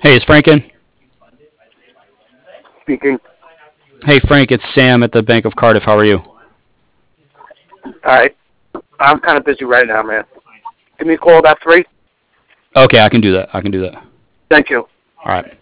Hey, it's Frank in? Speaking. Hey, Frank, it's Sam at the Bank of Cardiff. How are you? All right. I'm kind of busy right now, man. Give me a call about 3. Okay, I can do that. I can do that. Thank you. All right.